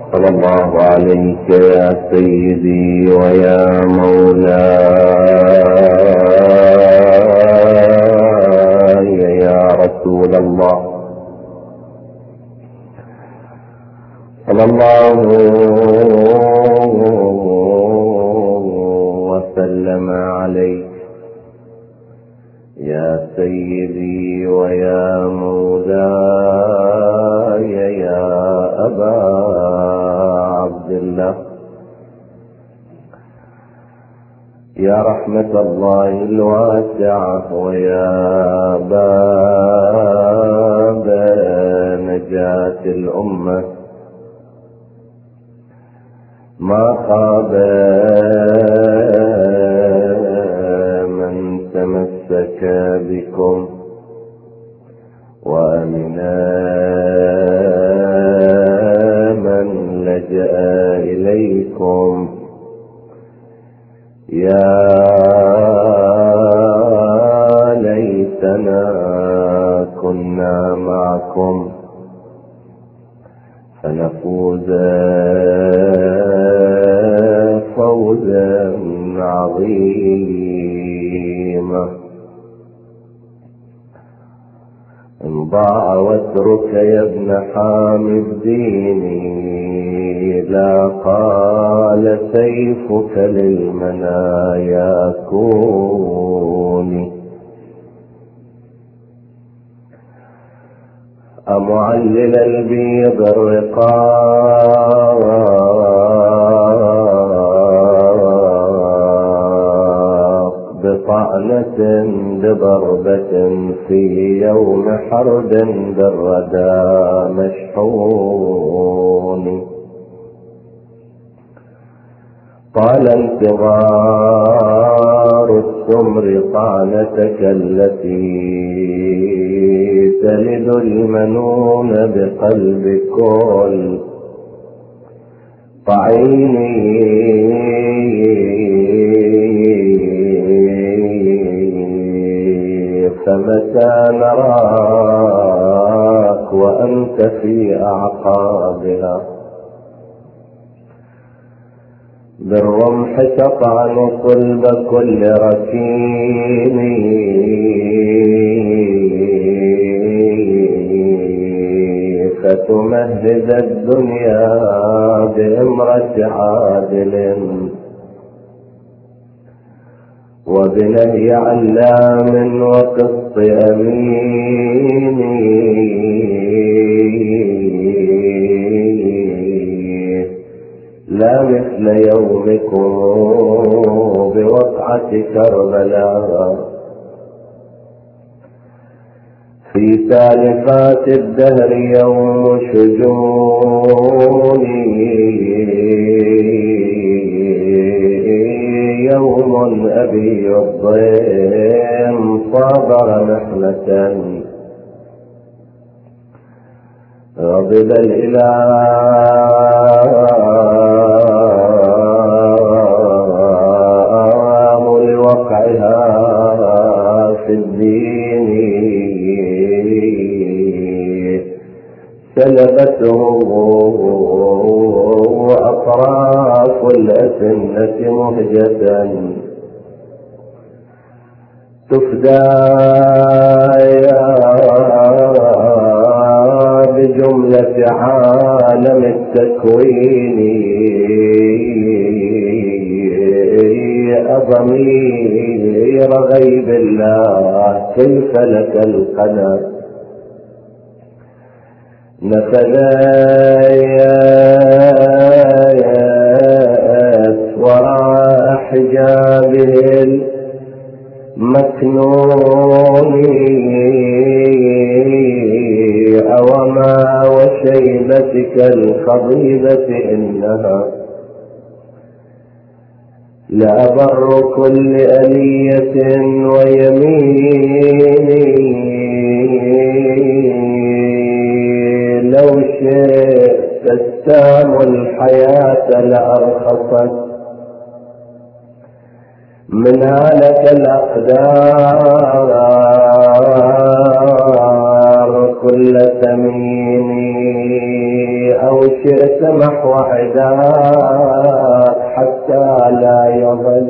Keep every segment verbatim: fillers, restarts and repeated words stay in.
صلى الله عليك يا سيدي ويا مولاي يا رسول الله، صلى الله وسلم عليك يا سيدي ويا مولاي يا أبا عبد الله، يا رحمة الله الواسعة ويا باب نجاة الأمة، ما خاب من تمسك بكم وأمنا من لجأ إليكم، يا ليتنا كنا معكم فنفوز فوزا عظيما. إن ضاع وترك يا ابن حامي الدين، لا قال سيفك للمنايا كوني، أمعلل البيض الرقاق بطعنة بضربة في يوم حرب بالردى مشحون، طال انتظار السمر طعنتك التي تلد المنون بقلب كل طعيني، فمتى نراك وأنت في أعقابها بالرمح تطعن قلب كل ركين، فتمهد الدنيا بامرة عادل وبنهي علام وقسط أمين، لا مثل يومكم بوقعة كربلاء في تالفات الدهر يوم شجوني، يوم أبي الضيم صابر محنة غضب الإله لوقعها في الدين، سلبته أطراف الأسنة مهجة تفدى بجملة عالم التكوين، أضمير غيب الله كيف لك القدر نفذات وراء حجابه المكنون، أوما وشيبتك الخضيبة إنها لأبر كل ألية ويمين، لو شئت تستام الحياة لأرخصت منها لك الأقدار كل ثمين، أو شئت محو عداك حتى لا يظل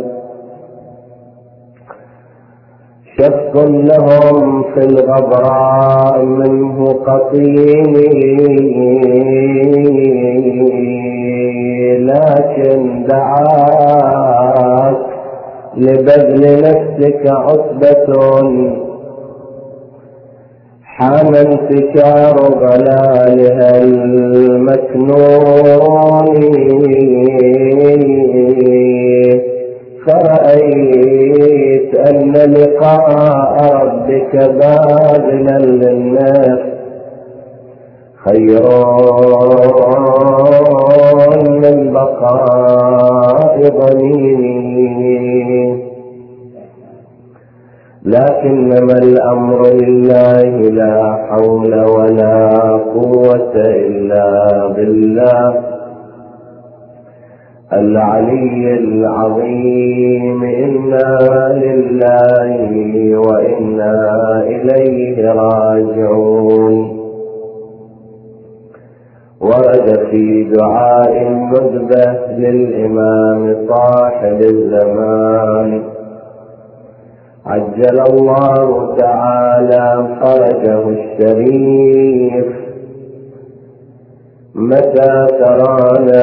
شخص لهم في الغبراء منه قطيم، لكن دعاك لبذل نفسك عتبة حان انتشار ضلالها المكنون، فرأيت أن لقاء ربك باذلا للناس خير من بقاء ضنين، لكنما الأمر لله لا حول ولا قوة إلا بالله العلي العظيم. إنا لله وإنا إليه راجعون. ورد في دعاء الندبة للإمام صاحب الزمان عجل الله تعالى فرجه الشريف: متى ترانا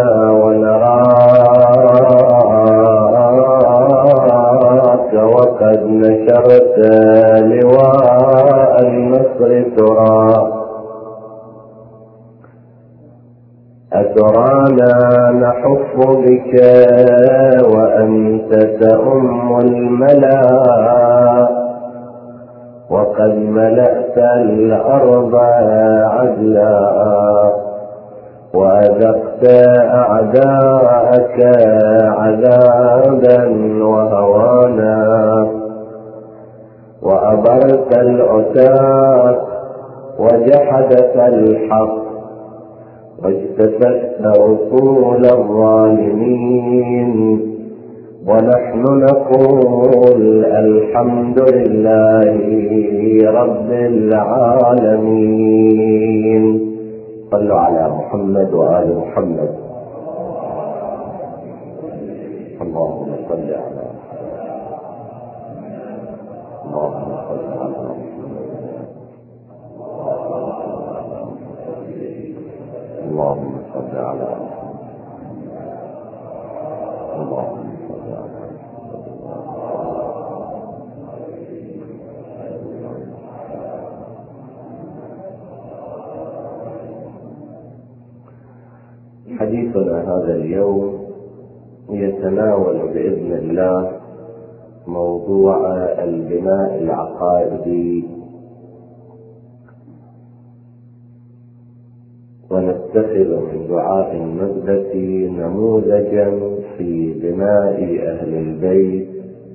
ونراك وقد نشرت لواء النصر ترى، أترانا نحف بك وأنت تؤم الملا، وقد ملأت الأرض عدلا وأذقت أعداءك عذابا وهوانا، وأبرت العتاة وجحدت الحق واجتثثت رسول الظالمين، ونحن نقول الحمد لله رب العالمين. صلوا على محمد وآل محمد. اللهم صل على اللهم صل على اللهم صل على اللهم صل على حديثنا هذا اليوم يتناول بإذن الله موضوع البناء العقائدي، ونتخذ من دعاء الندبة نموذجا في بناء أهل البيت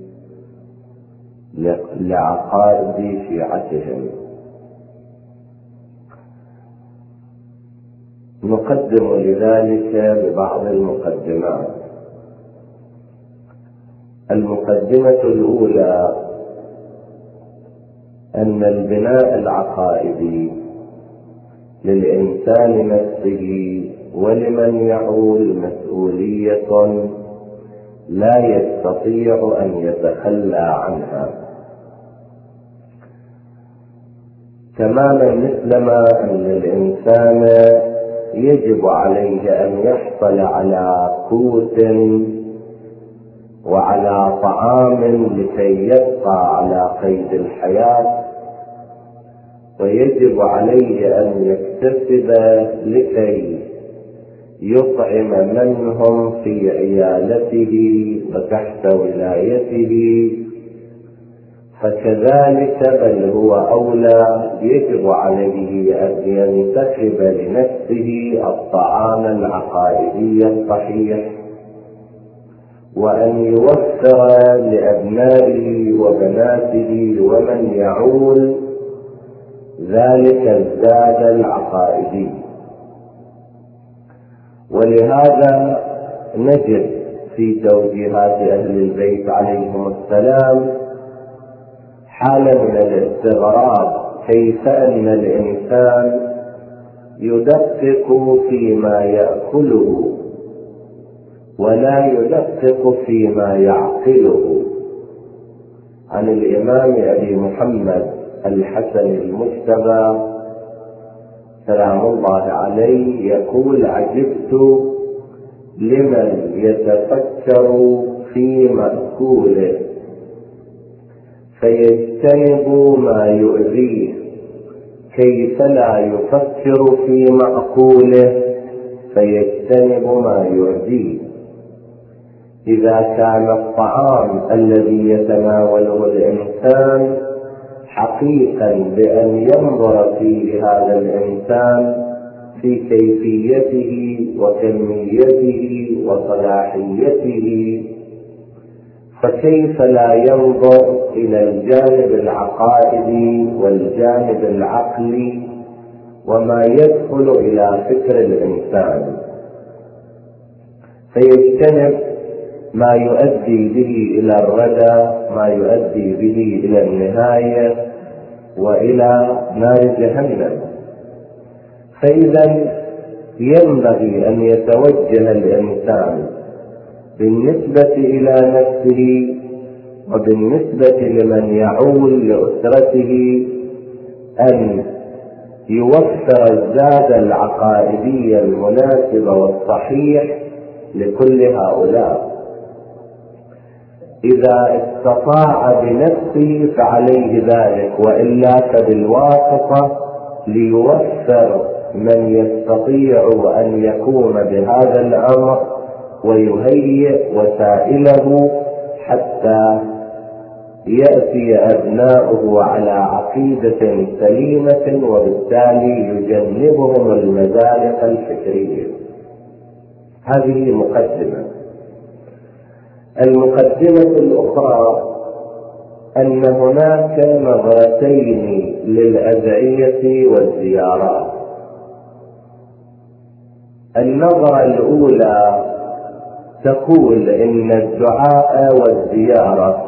لعقائد شيعتهم. نقدم لذلك ببعض المقدمات. المقدمة الأولى أن البناء العقائدي للإنسان نفسه ولمن يعول مسؤولية لا يستطيع أن يتخلى عنها، تماما مثلما أن الإنسان يجب عليه أن يحصل على قوت وعلى طعام لكي يبقى على قيد الحياة، ويجب عليه أن يكتسب لكي يطعم من هم في عيالته وتحت ولايته، فكذلك بل هو أولى يجب عليه أن ينتخب لنفسه الطعام العقائدي الصحيح، وأن يوفر لأبنائه وبناته ومن يعول ذلك الزاد العقائدي. ولهذا نجد في توجيهات أهل البيت عليهم السلام حالة من الاستغراب كيف أن الإنسان يدقق فيما يأكله ولا يدقق فيما يعقله. عن الإمام أبي محمد الحسن المجتبى سلام الله عليه يقول: عجبت لمن يتفكر في مأكوله فيجتنب ما يؤذيه، كيف لا يفكر في مأكوله فيجتنب ما يؤذيه. إذا كان الطعام الذي يتناوله الإنسان حقيقا بأن ينظر فيه هذا الإنسان في كيفيته وكميته وصلاحيته، فكيف لا ينظر إلى الجانب العقائدي والجانب العقلي وما يدخل إلى فكر الإنسان، فيجتنب ما يؤدي به إلى الردى، ما يؤدي به إلى النهاية وإلى نار جهنم. فإذا ينبغي أن يتوجه الإنسان بالنسبة إلى نفسه وبالنسبة لمن يعول لأسرته أن يوفر الزاد العقائدي المناسب والصحيح لكل هؤلاء. إذا استطاع بنفسه فعليه ذلك، وإلا فبالواسطة ليوفر من يستطيع أن يقوم بهذا الأمر ويهيئ وسائله حتى يأتي أبناؤه على عقيدة سليمة، وبالتالي يجنبهم المزالق الفكرية. هذه مقدمة. المقدمة الأخرى أن هناك نظرتين للأدعية والزيارات. النظرة الأولى تقول إن الدعاء والزيارة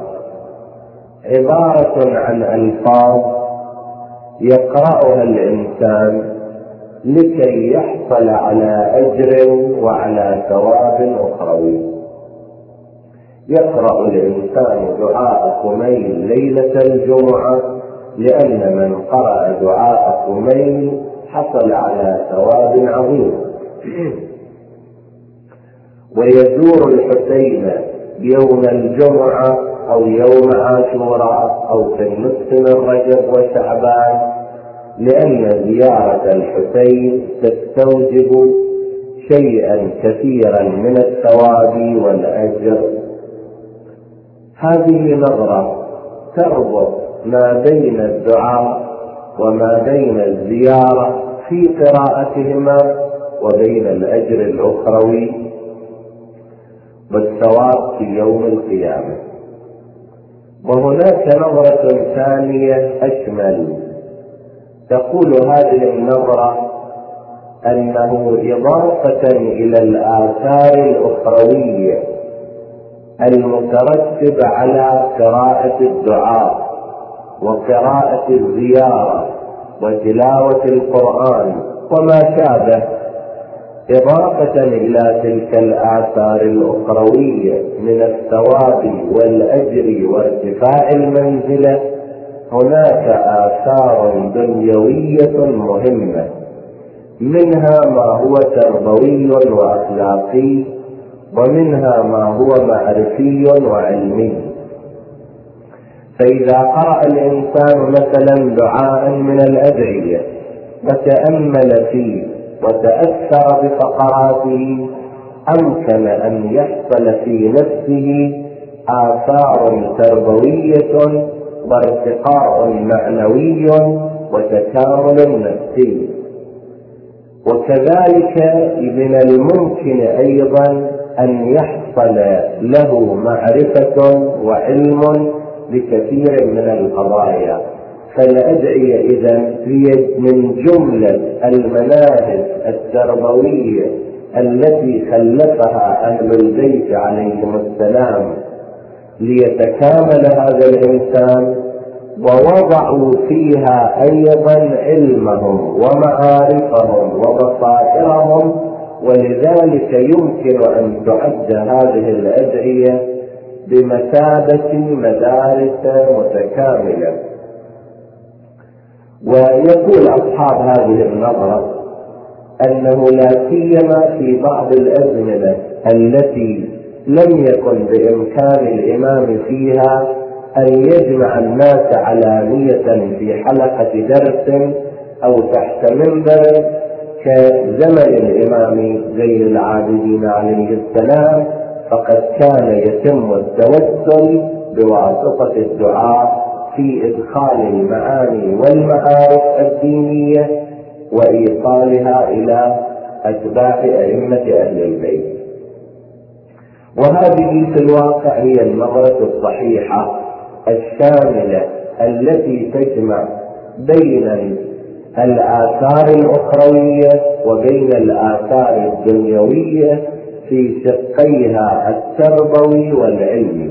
عبارة عن ألفاظ يقرأها الإنسان لكي يحصل على أجر وعلى ثواب أخروي. يقرأ الإنسان دعاء قميل ليلة الجمعة لأن من قرأ دعاء قميل حصل على ثواب عظيم. ويزور الحسين يوم الجمعة أو يوم عاشوراء أو في النصف من رجب وشعبان لأن زيارة الحسين تستوجب شيئا كثيرا من الثواب والأجر. هذه نظرة تربط ما بين الدعاء وما بين الزيارة في قراءتهما وبين الأجر الأخروي والثواب في يوم القيامة. وهناك نظرة ثانية أشمل تقول هذه النظرة أنه إضافة إلى الآثار الأخروية المترتب على قراءة الدعاء وقراءة الزيارة وتلاوة القرآن وما شابه، إضافة إلى تلك الآثار الأخروية من الثواب والأجر وارتفاع المنزلة، هناك آثار دنيوية مهمة، منها ما هو تربوي وأخلاقي، ومنها ما هو معرفي وعلمي. فإذا قرأ الإنسان مثلا دعاء من الأدعية وتأمل فيه وتأثر بفقراته، أمكن أن يحصل في نفسه آثار تربوية وارتقاء معنوي وتكامل نفسي. وكذلك من الممكن أيضا أن يحصل له معرفة وعلم بكثير من القضايا. فالأدعية إذن هي من جملة المناهج التربوية التي خلفها أهل البيت عليهم السلام ليتكامل هذا الإنسان ووضعوا فيها أيضا علمهم ومعارفهم وبصائرهم، ولذلك يمكن أن تعد هذه الأدعية بمثابة مدارس متكاملة. ويقول أصحاب هذه النظرة أنه لا سيما في بعض الأزمنة التي لم يكن بإمكان الإمام فيها أن يجمع الناس علانية في حلقة درس أو تحت منبر كزمن الإمام زين العابدين عليه السلام، فقد كان يتم التوسل بواسطة الدعاء في إدخال المعاني والمعارف الدينية وإيصالها إلى أتباع أئمة أهل البيت. وهذه في الواقع هي النظرة الصحيحة الشاملة التي تجمع بين الآثار الأخروية وبين الآثار الدنيوية في شقيها التربوي والعلمي.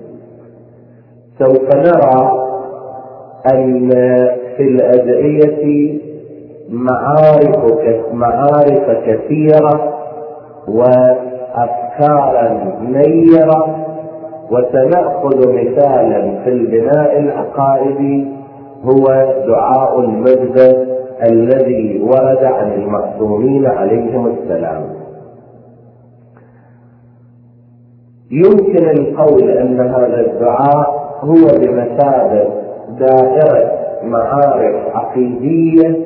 سوف نرى أن في الأدعية معارف معارف كثيرة وأفكارا نيرة، وسنأخذ مثالا في البناء العقائدي هو دعاء الندبة الذي ورد عن المعصومين عليهم السلام. يمكن القول أن هذا الدعاء هو بمثابة دائرة معارف عقيدية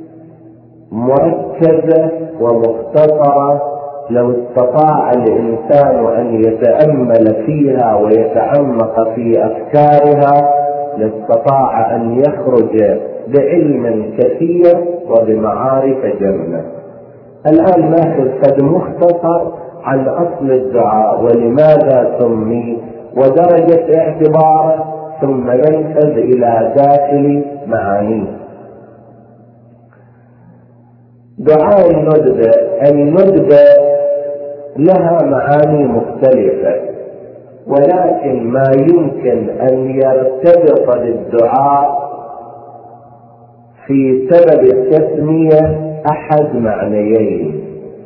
مركزة ومختصرة، لو استطاع الإنسان أن يتأمل فيها ويتعمق في أفكارها لاستطاع أن يخرج بعلم كثير وبمعارف جمة. الآن ناخذ قد مختصر عن أصل الدعاء ولماذا سمي ودرجة اعتباره، ثم ينفذ إلى داخل معانيه. دعاء الندبة، الندبة لها معاني مختلفة، ولكن ما يمكن أن يرتبط بالدعاء في سبب التسمية أحد معنيين.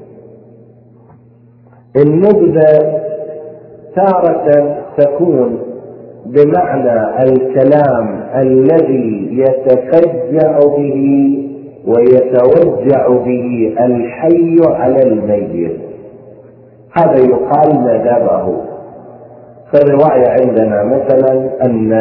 الندبة تارة تكون بمعنى الكلام الذي يتفجع به ويتوجع به الحي على الميت، هذا يقال ندبه. فالرواية عندنا مثلا أن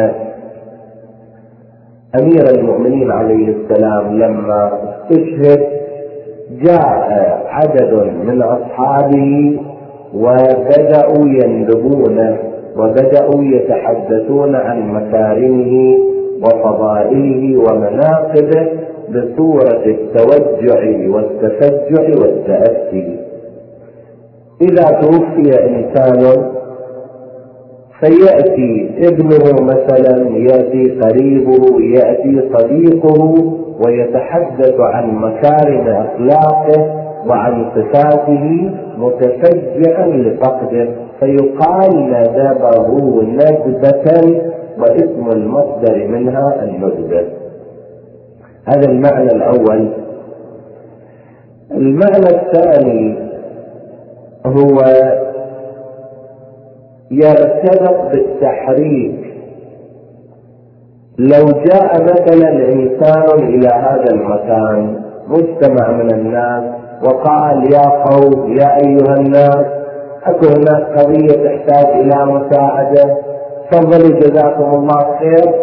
أمير المؤمنين عليه السلام لما استشهد جاء عدد من أصحابه وبدأوا يندبون وبدأوا يتحدثون عن مكارمه وفضائله ومناقبه بصورة التوجع والتفجع والتأسي. إذا توفي إنسان فيأتي ابنه مثلا، يأتي قريبه، يأتي صديقه ويتحدث عن مكارم أخلاقه وعن صفاته متفجعا لفقده، فيقال ندبه ندبة، واسم المصدر منها الندبة. هذا المعنى الأول. المعنى الثاني هو يرتبط بالتحريك. لو جاء مثلا إنسان إلى هذا المكان، مجتمع من الناس، وقال يا قوم، يا أيها الناس، أكو هناك قضية تحتاج إلى مساعدة، تفضلوا جزاكم الله خير،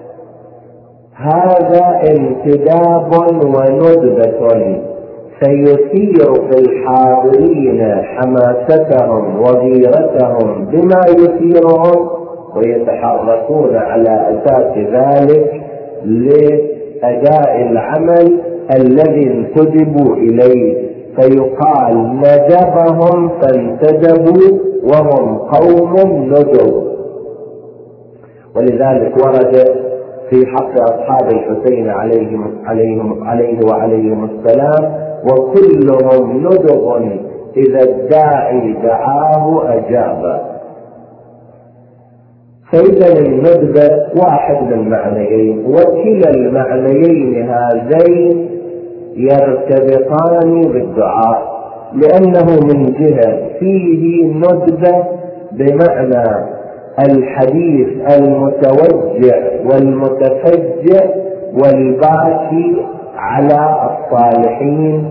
هذا انتداب وندبة سيثير في الحاضرين حماستهم وغيرتهم بما يثيرهم، ويتحركون على أساس ذلك لأداء العمل الذي انتدبوا إليه، فيقال ندبهم فانتدبوا وهم قوم ندب. ولذلك ورد في حق أصحاب الحسين عليهم عليهم عليه وعليهم السلام: وكلهم ندب إذا الداعي دعاه أجاب. فإذا الندبة واحد من معنيين، وكلا المعنيين هذين يرتبطان بالدعاء، لأنه من جهة فيه ندبة بمعنى الحديث المتوجع والمتفجع والباكي على الصالحين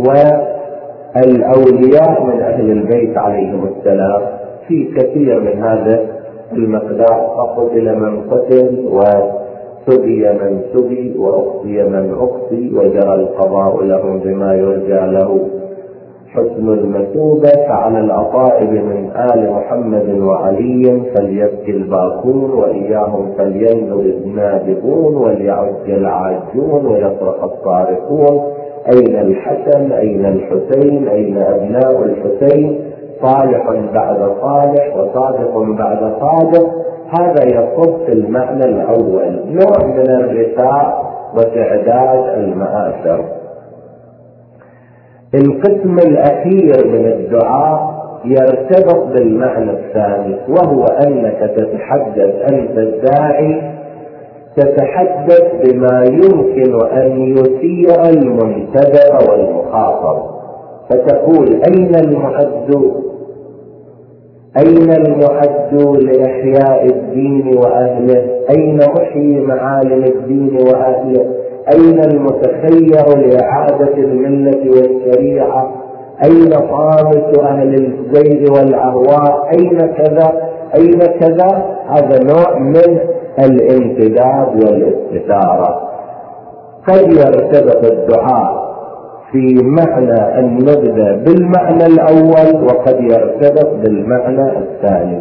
والأولياء من أهل البيت عليهم السلام في كثير من هذا المقدار، فقتل من قتل وسبي من سبي وأقصي من أقصي وجرى القضاء لهم بما يرجى له حسن المثوبة، فعلى الأطائب من آل محمد وعلي فليبكي الباكون وإياهم فلينذر النادبون وليعج العاجون ويصرخ الصارخون. أين الحسن أين الحسين أين أبناء الحسين؟ صالح بعد صالح وصادق بعد صادق. هذا يصب في المعنى الأول، نوع من الرثاء وتعداد المآثر. القسم الأخير من الدعاء يرتبط بالمعنى الثاني، وهو أنك تتحدث أنت الداعي تتحدث بما يمكن أن يثير المنتبه والمخاطب، فتقول أين المعد أين المعد لإحياء الدين وأهله؟ أين محيي معالم الدين وأهله؟ أين المتخير لإعادة الملة والشريعة؟ أين صامت أهل الزيغ والأهواء؟ أين كذا أين كذا؟ هذا نوع من الانتداب والاستثارة. قد يرتبط الدعاء في معنى الندبة بالمعنى الأول، وقد يرتبط بالمعنى الثاني.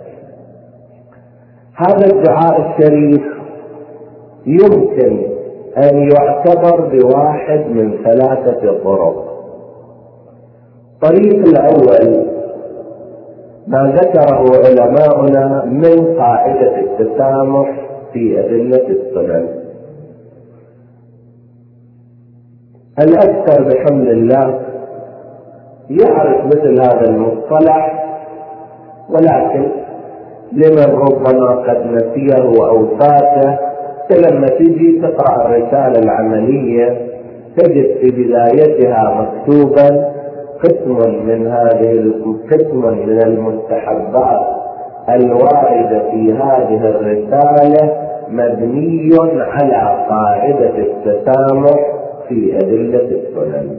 هذا الدعاء الشريف يمكن أن يعتبر بواحد من ثلاثة طرق. الطريق الأول ما ذكره علماؤنا من قاعدة التسامح في أدلة السنن. الأكثر بحمد الله يعرف مثل هذا المصطلح، ولكن لمن ربما قد نسيه أو فاته، لما تجي تقرأ الرسالة العملية تجد في بدايتها مكتوبا قسم من هذه القسم من المستحبات الواردة في هذه الرسالة مبني على قاعدة التسامح في أدلة السنن.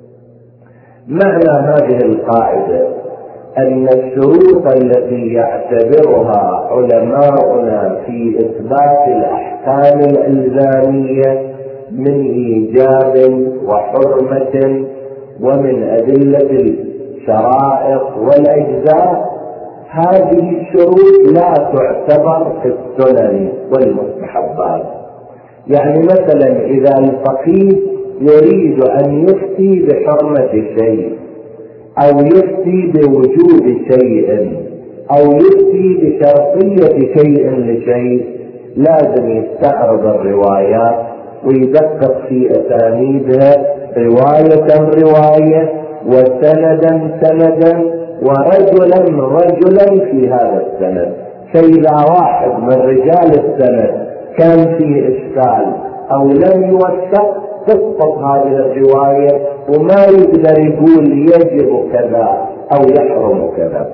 معنى هذه القاعدة أن الشروط التي يعتبرها علماؤنا في إثبات الأحكام الإلزامية من إيجاب وحرمة ومن أدلة الشرائط والأجزاء، هذه الشروط لا تعتبر في السنن والمستحبات. يعني مثلا إذا الفقيه يريد أن يفتي بحرمة شيء أو يفتي بوجود شيء أو يفتي بشرطية شيء لشيء، لازم يستعرض الروايات ويدقق في أسانيدها رواية رواية وسندا سندا ورجلا رجلا في هذا السند. فإذا واحد من رجال السند كان فيه إشكال أو لم يوثق تسقط هذه الرواية وما يقدر يقول يجب كذا أو يحرم كذا.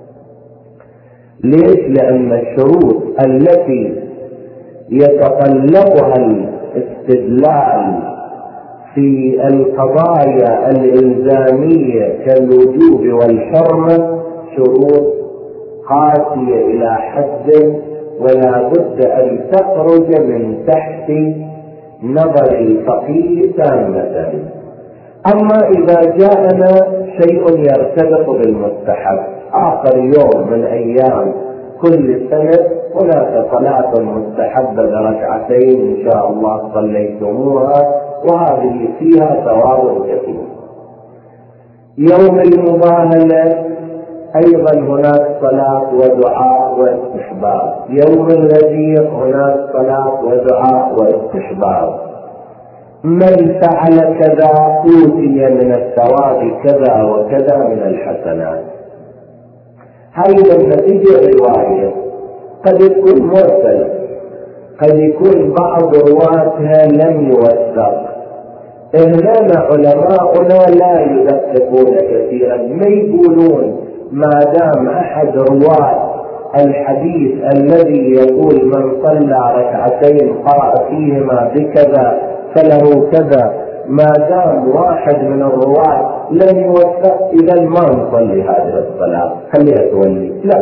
ليش؟ لأن الشروط التي يتطلبها الاستدلال في القضايا الإلزامية كالوجوب والحرمة شروط قاسية إلى حد، ولا بد أن تخرج من تحت نظر الفقيه تامة. أما إذا جاءنا شيء يرتبط بالمستحب، آخر يوم من أيام كل سنة هناك صلاة مستحبة بركعتين إن شاء الله صليتموها، وهذه فيها ثواب كثير. يوم المباهلة أيضا هناك صلاة ودعاء واستحباب. يوم الغدير هناك صلاة ودعاء واستحباب. من فعل كذا أوتي من الثواب كذا وكذا من الحسنات. هاي لما تجي رواية قد يكون مرسل، قد يكون بعض رواتها لم يوثق. إننا علماؤنا لا يدققون كثيرا، ما يقولون ما دام أحد رواة الحديث الذي يقول من صلى ركعتين قرأ فيهما بكذا فله كذا، ما دام واحد من الرواة لم يوثق إذا ما نصلي هذه الصلاة، خليها تولي. لا،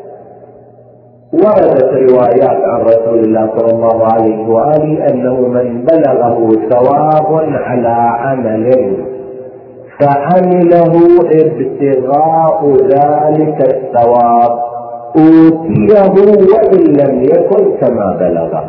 وردت روايات عن رسول الله صلى الله عليه وآله أنه من بلغه ثواب على عمل فعمله ابتغاء ذلك الثواب أوتيه وإن لم يكن كما بلغه.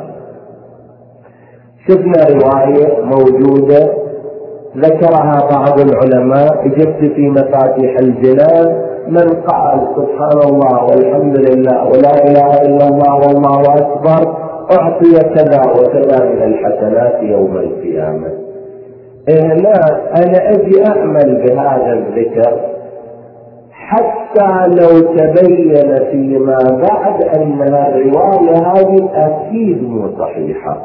شفنا رواية موجودة ذكرها بعض العلماء، جبت في مفاتيح الجنان: من قال سبحان الله والحمد لله ولا إله إلا الله والله أكبر أعطي كذا وكذا من الحسنات يوم القيامة. هنا أنا أجي أعمل بهذا الذكر حتى لو تبين فيما بعد أن الرواية هذه أكيد مو صحيحة،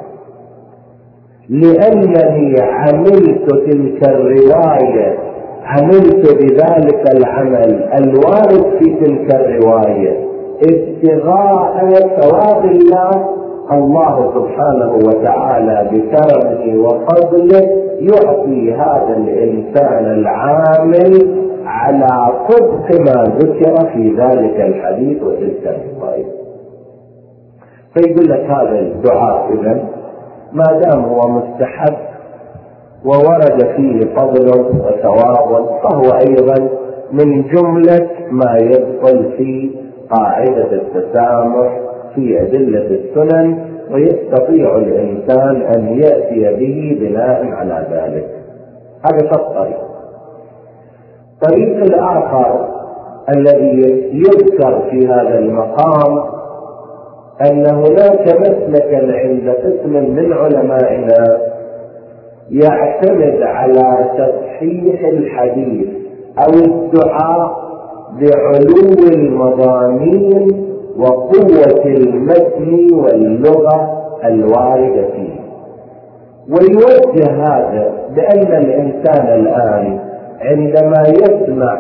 لأنني عملت تلك الرواية، عملت بذلك العمل الوارد في تلك الرواية ابتغاء ثواب الله. الله سبحانه وتعالى بكرمه وفضله يعطي هذا الإنسان العامل على صدق ما ذكر في ذلك الحديث وتلك الرواية. فيقول لك هذا الدعاء إذن ما دام هو مستحب وورد فيه فضل وثواب فهو أيضا من جملة ما يدخل في قاعدة التسامح في أدلة السنن، ويستطيع الإنسان أن يأتي به بناء على ذلك. هذا الطريق. الطريق الآخر الذي يذكر في هذا المقام أن هناك مسلكا عند قسم من علمائنا يعتمد على تصحيح الحديث أو الدعاء بعلو المضامين وقوة المتن واللغة الواردة فيه، ويوجه هذا بأن الإنسان الآن عندما يسمع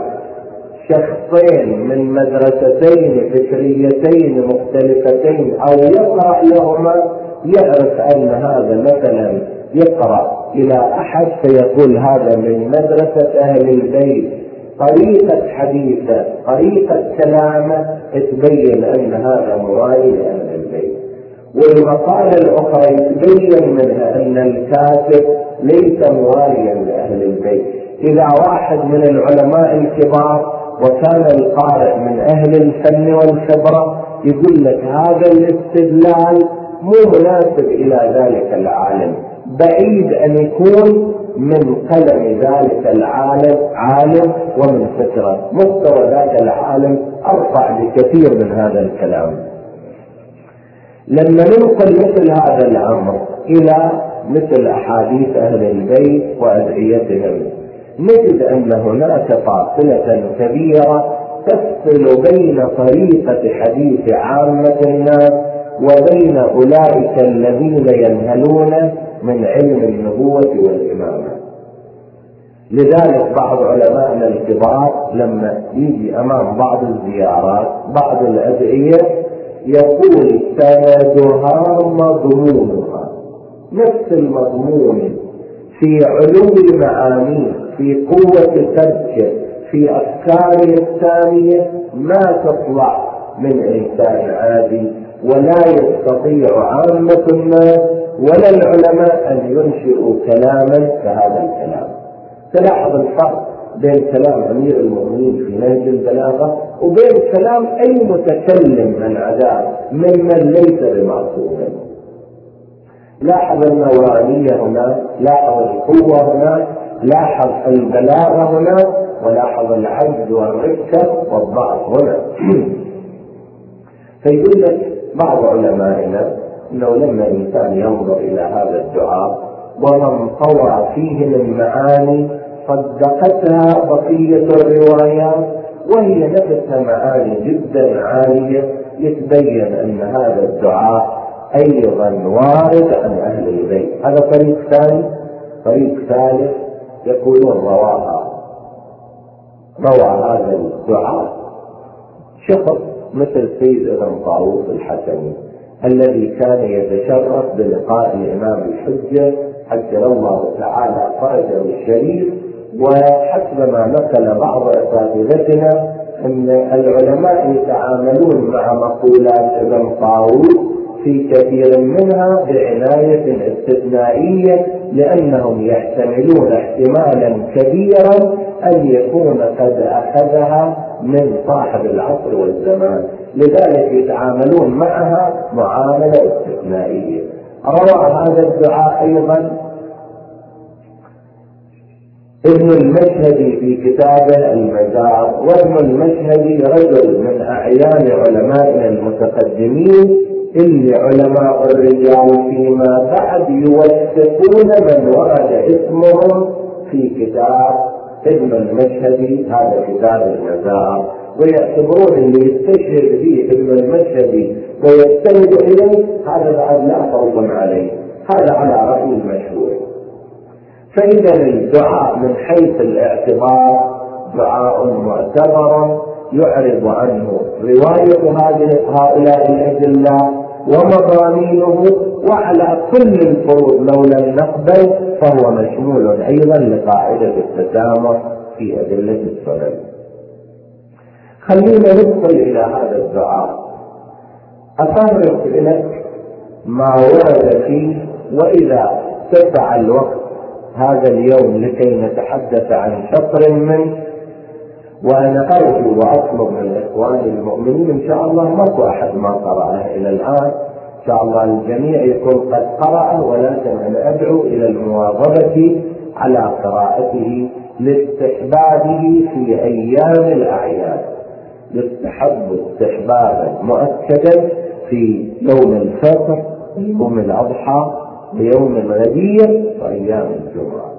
شخصين من مدرستين فكريتين مختلفتين أو يقرأ لهما يعرف أن هذا مثلا يقرأ إلى أحد فيقول هذا من مدرسة أهل البيت، طريقة حديثه طريقة كلامه تبين أن هذا موالي لأهل البيت، والمقالة الأخرى يتبين منها أن الكاتب ليس مواليا لأهل البيت. إذا واحد من العلماء الكبار وكان القارئ من أهل الفن والخبرة يقول لك هذا الاستدلال مو مناسب إلى ذلك العالم، بعيد أن يكون من قلم ذلك العالم عالم ومن فكرة، مستوى ذاك العالم أرفع بكثير من هذا الكلام. لما ننقل مثل هذا الأمر إلى مثل أحاديث أهل البيت وأدعيتهم نجد أن هناك فاصلة كبيرة تفصل بين طريقة حديث عامة الناس وبين أولئك الذين ينهلون من علم النبوة والإمامة. لذلك بعض علمائنا الكبار لما يجي أمام بعض الزيارات بعض الأدعية يقول سندها مضمونها، نفس المضمون في علو المعاني في قوة تذكر في أفكاره الثانية ما تطلع من إنسان عادي، ولا يستطيع عامة الناس ولا العلماء أن ينشئوا كلاما كهذا الكلام. تلاحظ الفرق بين كلام أمير المؤمنين في نهج البلاغة وبين كلام أي متكلم من عداء ممن ليس بمعصوم. لاحظ النورانية هناك، لاحظ القوة هناك، لاحظ البلاغة هناك، ولاحظ العجز والركة والضعف هنا. فيقول لك بعض علمائنا انه لما الانسان ينظر الى هذا الدعاء ومن طوى فيه من معاني صدقتها بقية الروايات وهي نفسها معاني جدا عالية يتبين أن هذا الدعاء أيضا وارد عن أهل البيت. هذا طريق ثاني. طريق ثالث يقولون رواها روى هذا الدعاء شخص مثل سيد ابن طاووس الحسني الذي كان يتشرف بلقاء الإمام الحجة حجل الله تعالى فرجه الشريف. وحسب ما نقل بعض أساتذتنا أن العلماء يتعاملون مع مقولات ابن طاووس في كثير منها بعناية استثنائية، لأنهم يحتملون احتمالا كبيرا أن يكون قد أخذها من صاحب العصر والزمان، لذلك يتعاملون معها معاملة استثنائية. روى هذا الدعاء أيضا ابن المشهدي في كتابه المزار. وابن المشهدي رجل من أعيان علمائنا المتقدمين اللي علماء الرجال فيما بعد يوثقون من ورد اسمهم في كتاب ابن المشهدي، هذا كتاب المزار، ويعتبرون اللي يستشهد به ابن المشهدي ويستند إليه هذا بعد لا خوف عليه، هذا على رأي المشهور. فإذا الدعاء من حيث الاعتبار دعاء معتبر يعرض عنه رواية هؤلاء الأدلة ومضامينه، وعلى كل الفروض لو لم نقبل فهو مشمول أيضا لقاعدة التسامح في أدلة السنن. خلينا ندخل إلى هذا الدعاء. أفرق لك ما ورد فيه، وإذا اتسع الوقت هذا اليوم لكي نتحدث عن شطر منه، وأنا أرجو وأطلب من الإخوان المؤمنين إن شاء الله ماكو أحد ما قرأه إلى الآن، إن شاء الله الجميع يكون قد قرأه، ولكن أنا أدعو إلى المواظبة على قراءته لاستحبابه في أيام الأعياد. يستحب استحبابا مؤكدا في يوم الفطر يوم الأضحى ويوم الغدير وأيام الجمعة.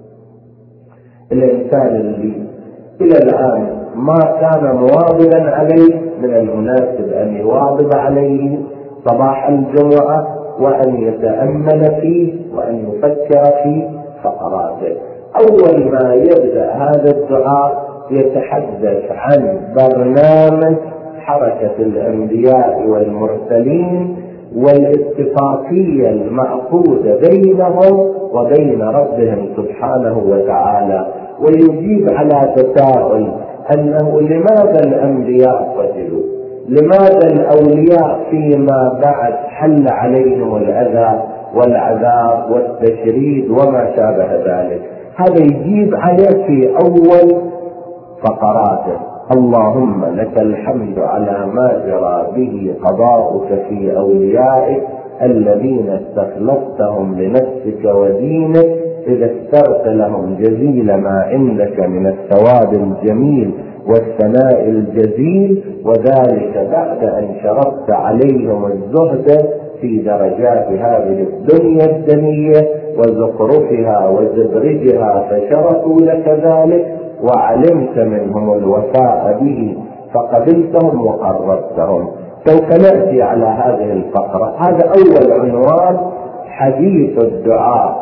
الإنسان اللي إلى الآن ما كان مواظبا عليه من المناسب أن يواظب عليه صباح الجمعة، وأن يتأمل فيه وأن يفكر في فقراته. أول ما يبدأ هذا الدعاء يتحدث عن برنامج حركة الأنبياء والمرسلين والاتفاقية المعقودة بينهم وبين ربهم سبحانه وتعالى، ويجيب على تساؤل أنه لماذا الأنبياء قتلوا؟ لماذا الأولياء فيما بعد حل عليهم الأذى والعذاب والتشريد وما شابه ذلك؟ هذا يجيب عليه في أول فقراته. اللهم لك الحمد على ما جرى به قضاؤك في أوليائك الذين استخلصتهم لنفسك ودينك، إذا اخترت لهم جزيل ما عندك من الثواب الجميل والثناء الجزيل، وذلك بعد أن شرطت عليهم الزهد في درجات هذه الدنيا الدنية وزخرفها وزبرجها فشرطوا لك ذلك، وعلمت منهم الوفاء به فقبلتهم وقربتهم. سوف نأتي على هذه الفقرة. هذا أول عنوان، حديث الدعاء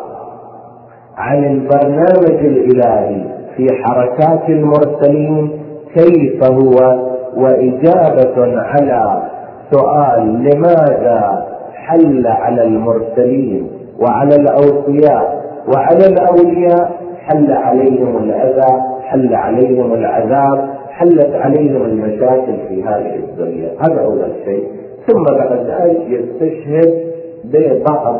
عن البرنامج الإلهي في حركات المرسلين، كيف هو، وإجابة على سؤال لماذا حل على المرسلين وعلى الأوصياء وعلى الأولياء حل عليهم الأذى، حل عليهم العذاب، حلت عليهم المشاكل في هذه الدنيا. هذا أول شيء. ثم بعد ذلك يستشهد ببعض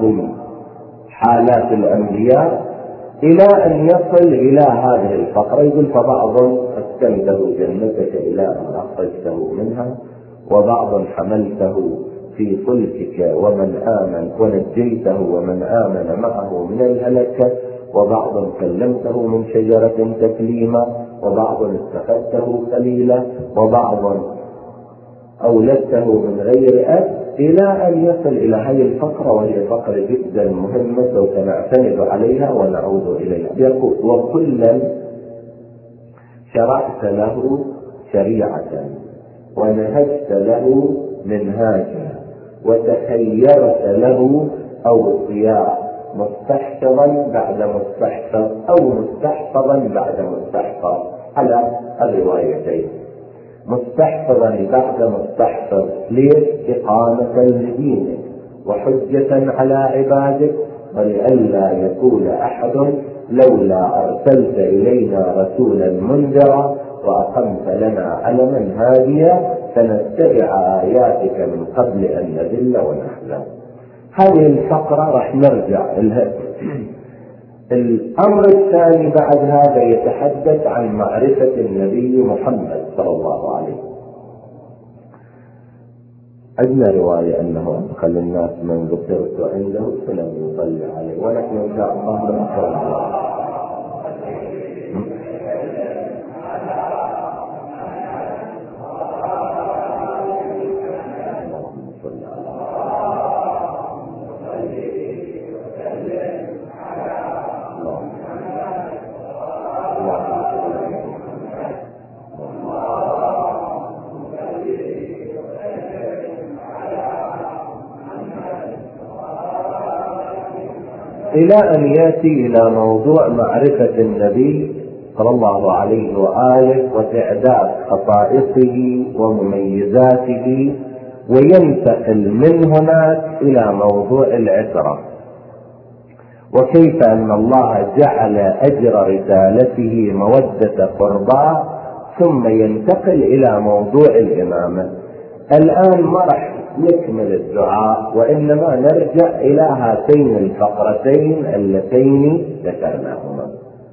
حالات الأنبياء إلى أن يصل إلى هذه الفقرة. يقول فبعض أسكنته جنتك إلى أن أخرجته منها، وبعض حملته في فلكك ومن آمن ونجيته ومن آمن معه من الهلكة، وبعض كلمته من شجرة تكليما، وبعض اتخذته خليلا، وبعض أولدته من غير أب، إلى أن يصل إلى هذه الفقرة، وهي فقرة جدا مهمة سوف نعتمد عليها ونعود إليها. يقول وكلا شرعت له شريعة ونهجت له منهاجا وتخيرت له أوصياء مستحفظا بعد مستحفظ أو مستحفظا بعد مستحفظ على الروايتين، مستحفظا بعد مستحفظ ليش؟ إقامة لدينك وحجة على عبادك، ولئلا يقول أحد لولا أرسلت إلينا رسولا منذرا وأقمت لنا علما هاديا فنتبع آياتك من قبل أن نذل ونحزن. هذه الفقرة راح نرجع لها. الأمر الثاني بعد هذا يتحدث عن معرفة النبي محمد صلى الله عليه وسلم. عندنا رواية أنه أدخل الناس من ذكرت عنده فلم يصلي عليه، ونحن إن شاء الله نذكر الله. إلى أن يأتي إلى موضوع معرفة النبي صلى الله عليه وآله وتعداد خصائصه ومميزاته، وينتقل من هناك إلى موضوع العترة وكيف أن الله جعل أجر رسالته مودة قربى، ثم ينتقل إلى موضوع الإمامة. الآن ما راح نكمل الدعاء وإنما نرجع إلى هاتين الفقرتين اللتين ذكرناهما.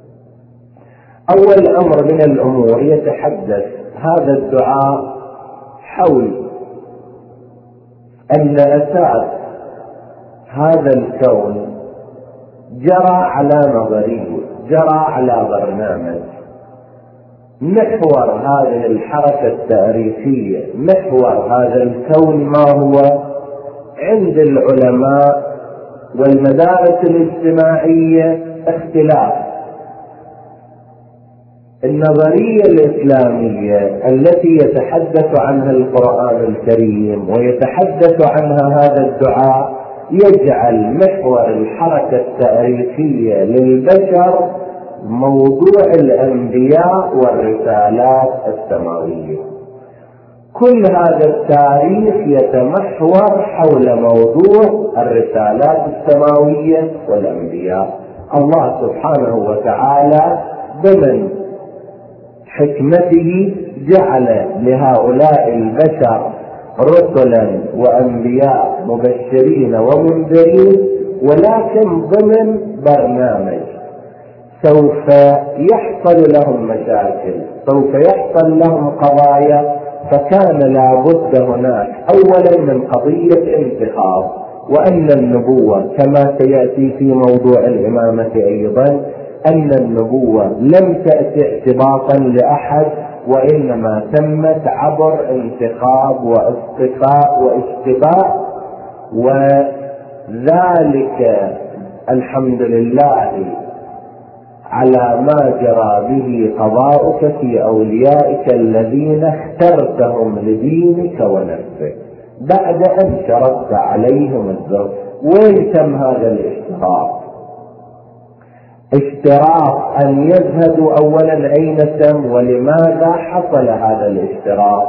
أول أمر من الأمور يتحدث هذا الدعاء حول أن أساس هذا الكون جرى على نظرية، جرى على برنامج. محور هذه الحركة التاريخية، محور هذا الكون ما هو؟ عند العلماء والمدارس الاجتماعية اختلاف. النظرية الإسلامية التي يتحدث عنها القرآن الكريم ويتحدث عنها هذا الدعاء يجعل محور الحركة التاريخية للبشر موضوع الأنبياء والرسالات السماوية. كل هذا التاريخ يتمحور حول موضوع الرسالات السماوية والأنبياء. الله سبحانه وتعالى ضمن حكمته جعل لهؤلاء البشر رسلا وأنبياء مبشرين ومنذرين، ولكن ضمن برنامج. سوف يحصل لهم مشاكل، سوف يحصل لهم قضايا، فكان لابد هناك أولا من قضية انتخاب، وأن النبوة كما سيأتي في موضوع الإمامة أيضا أن النبوة لم تأتي اعتباطا لأحد، وإنما تمت عبر انتخاب واصطفاء واشتباء، وذلك الحمد لله على ما جرى به قضاؤك في أوليائك الذين اخترتهم لدينك ونفسك بعد أن شرطت عليهم الذر. وين تم هذا الاشتراط؟ اشتراط أن يزهدوا أولا أين تم ولماذا حصل هذا الاشتراط؟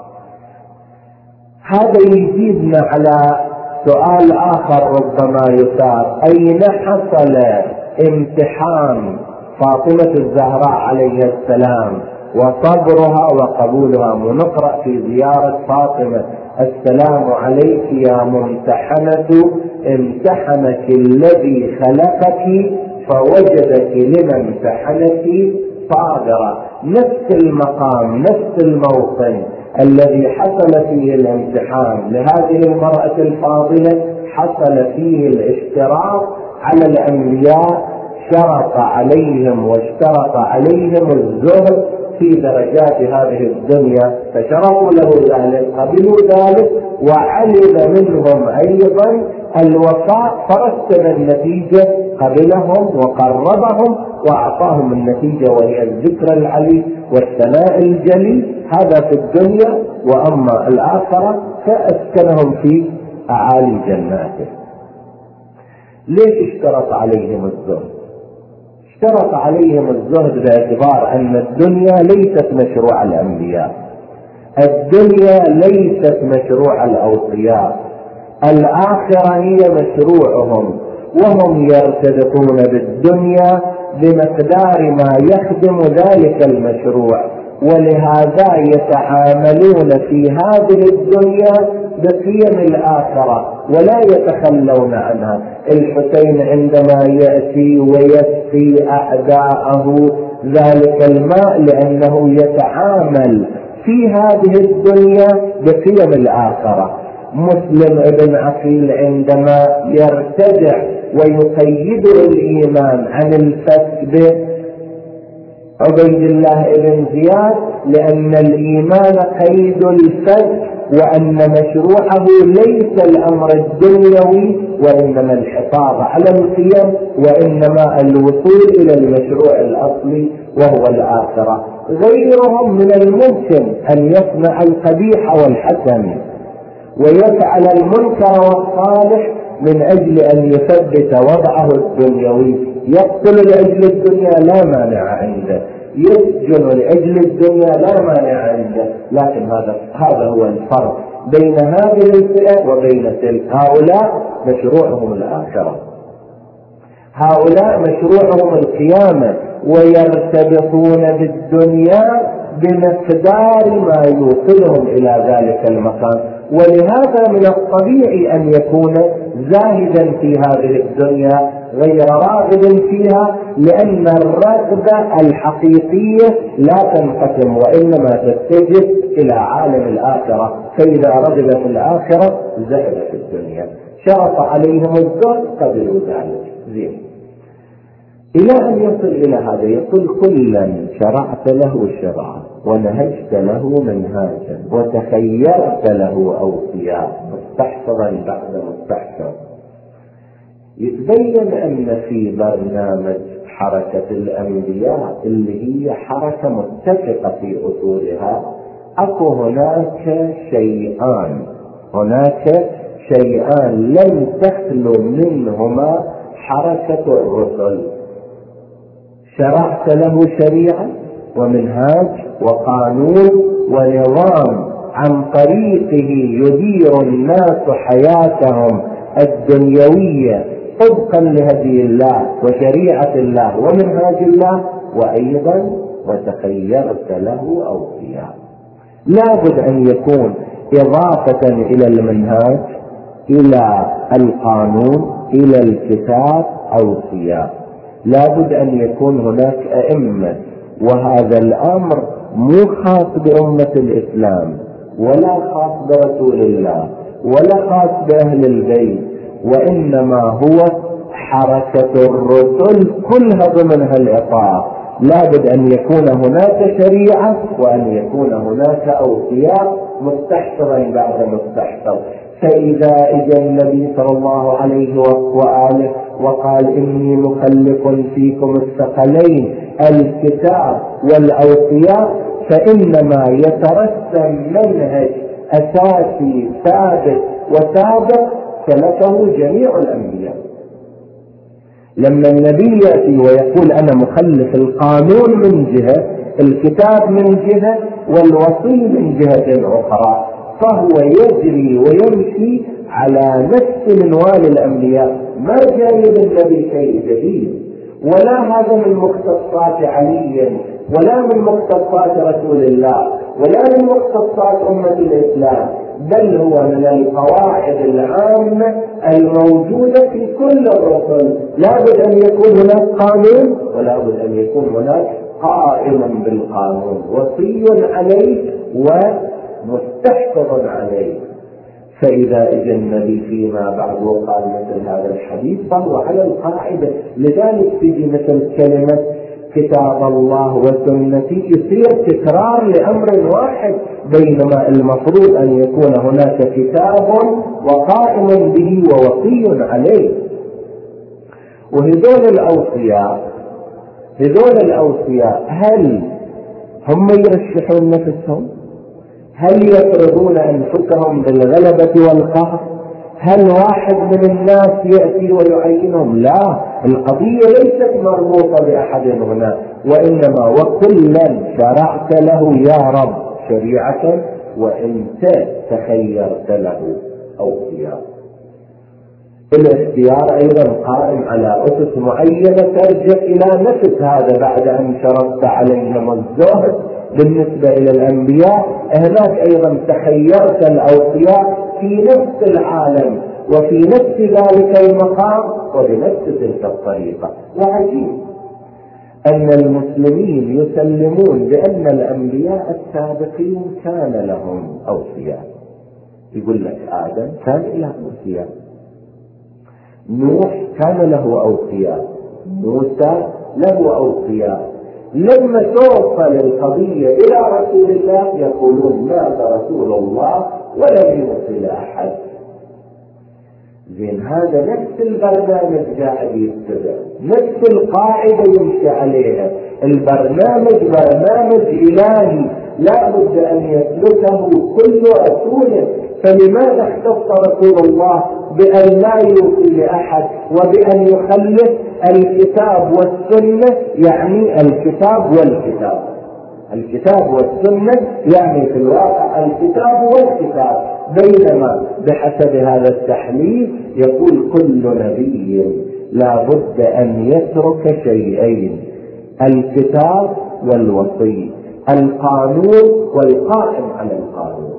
هذا يجيبنا على سؤال آخر ربما يثار: أين حصل امتحان فاطمة الزهراء عليه السلام وصبرها وقبولها؟ ونقرأ في زيارة فاطمة: السلام عليك يا ممتحنة، امتحنك الذي خلقك فوجدك لما امتحنك صابرة. نفس المقام، نفس الموطن الذي حصل فيه الامتحان لهذه المرأة الفاضلة حصل فيه الاشتراط على الأنبياء، شرط عليهم واشترط عليهم الزهد في درجات هذه الدنيا فشرفوا له ذلك، قبلوا ذلك، وعلم منهم أيضا الوفاء فرتب النتيجة، قبلهم وقربهم وأعطاهم النتيجة وهي الذكر العلي والثناء الجلي. هذا في الدنيا. وأما الآخرة فأسكنهم في أعالي جناته. ليش اشترط عليهم الزهد؟ اشترط عليهم الزهد باعتبار أن الدنيا ليست مشروع الأنبياء، الدنيا ليست مشروع الأوصياء، الآخرة هي مشروعهم، وهم يرتبطون بالدنيا بمقدار ما يخدم ذلك المشروع، ولهذا يتعاملون في هذه الدنيا بقيم الآخرة ولا يتخلون عنها. الحسين عندما يأتي ويسقي أعداءه ذلك الماء لأنه يتعامل في هذه الدنيا بقيم الآخرة. مسلم ابن عقيل عندما يرتدع ويقيد الإيمان عن الفتك عبيد الله بن زياد لأن الإيمان قيد الفتك، وأن مشروعه ليس الأمر الدنيوي وإنما الحفاظ على القيم، وإنما الوصول إلى المشروع الأصلي وهو الآخرة. غيرهم من الممكن أن يصنع القبيح والحسن ويفعل المنكر والصالح من أجل أن يثبت وضعه الدنيوي. يقتل لأجل الدنيا لا مانع عنده، يسجن لأجل الدنيا لا مانع عنده، لكن هذا هذا هو الفرق بين هذه الفئة وبين تلك. هؤلاء مشروعهم الآخرة، هؤلاء مشروعهم القيامة، ويرتبطون بالدنيا بمقدار ما يوصلهم إلى ذلك المكان. ولهذا من الطبيعي أن يكون زاهدا في هذه الدنيا غير راغب فيها، لأن الرغبة الحقيقية لا تنقسم وإنما تتجه إلى عالم الآخرة، فإذا رغب في الآخرة زهد في الدنيا. شرط عليهم الزهد قبلوا ذلك. زين. إلى أن يصل إلى هذا يقول كلا شرعت له شرعا ونهجت له منهاجا وتخيرت له أوصياء مستحفظا بعد مستحفظ. يتبين أن في برنامج حركة الأنبياء اللي هي حركة متفقة في أصولها أكو هناك شيئان هناك شيئان لم تخلو منهما حركة الرسل. شرعت له شريعة ومنهاج وقانون ونظام عن طريقه يدير الناس حياتهم الدنيوية طبقا لهدي الله وشريعة الله ومنهاج الله، وأيضا وتخيرت له أوصياء. لابد أن يكون إضافة إلى المنهاج إلى القانون إلى الكتاب أوصياء. لابد أن يكون هناك أئمة، وهذا الأمر مو خاص بأمة الإسلام ولا خاص برسول الله ولا خاص بأهل البيت، وإنما هو حركة الرسل كلها ضمنها الإطاعة. لابد أن يكون هناك شريعة وأن يكون هناك أوصياء مستحفظا بعد مستحفظ. فإذا إجا النبي صلى الله عليه وآله وقال إني مخلف فيكم الثقلين الكتاب والأوصياء، فإنما يترسم منهج أساسي ثابت وسابق سلكه جميع الأنبياء. لما النبي يأتي ويقول أنا مخلف القانون من جهة، الكتاب من جهة، والوصي من جهة أخرى، فهو يجري ويمشي على نفس منوال الأنبياء، ما جايب النبي شيء جديد، ولا هذا من مختصات علي ولا من مختصات رسول الله ولا من مختصات أمة الإسلام، بل هو من القواعد العامة الموجودة في كل الرسل. لابد أن يكون هناك قانون ولابد أن يكون هناك قائم بالقانون وصي عليه ومستحفظ عليه. فإذا إجا النبي فيما بعد وقال مثل هذا الحديث فهو على القاعدة. لذلك تجي مثل كلمة كتاب الله وسنتي يصير تكرار لأمر واحد، بينما المفروض أن يكون هناك كتاب وقائم به ووصي عليه. وهذول الأوصياء هذول الأوصياء هل هم يرشحون نفسهم؟ هل يفرضون أنفسهم بالغلبة والقهر؟ هل واحد من الناس يأتي ويعينهم؟ لا، القضية ليست مربوطة بأحد هنا، وإنما وكلا شرعت له يا رب شريعة وإنت تخيرت له أوصياء. الاختيار أيضا قائم على أسس معينة ترجع إلى نفس هذا بعد أن شرطت عليهم الزهد. بالنسبة إلى الأنبياء هناك أيضا تخيرت الأوصياء في نفس العالم وفي نفس ذلك المقام وبنفس تلك الطريقة. وعجيب أن المسلمين يسلمون بأن الأنبياء السابقين كان لهم أوصياء. يقول لك آدم كان له أوصياء، نوح كان له أوصياء، موسى له أوصياء. لما توصل القضية إلى رسول الله يقولون مات رسول الله ولم يوصل أحد. زين، هذا نفس البرنامج قاعد يتبع، نفس القاعدة يمشي عليها. البرنامج برنامج إلهي لا بد أن يسلكه كل رسول. فلماذا اختص رسول الله بأن لا يوصي لأحد وبأن يخلف الكتاب والسنة؟ يعني الكتاب والكتاب الكتاب والسنة يعني في الواقع الكتاب والكتاب، بينما بحسب هذا التحليل يقول كل نبي لا بد أن يترك شيئين: الكتاب والوصي، القانون والقائم على القانون.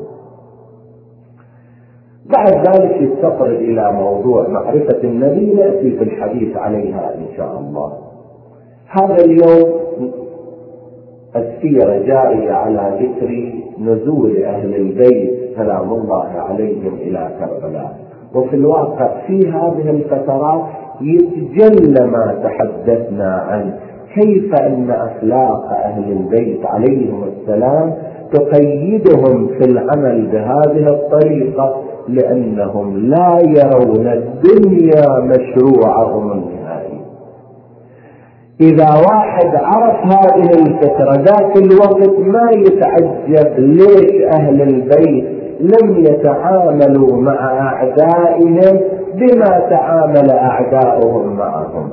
بعد ذلك يستطرد إلى موضوع معرفة النبي، نأتي في الحديث عليها إن شاء الله. هذا اليوم السيرة جارية على ذكر نزول أهل البيت سلام الله عليهم إلى كربلاء، وفي الواقع في هذه الفترات يتجلى ما تحدثنا عنه، كيف أن أخلاق أهل البيت عليهم السلام تقيدهم في العمل بهذه الطريقة، لأنهم لا يرون الدنيا مشروعهم النهائي. إذا واحد عرف هذه الفكرة ذات الوقت ما يتعجب ليش أهل البيت لم يتعاملوا مع أعدائهم بما تعامل أعداؤهم معهم.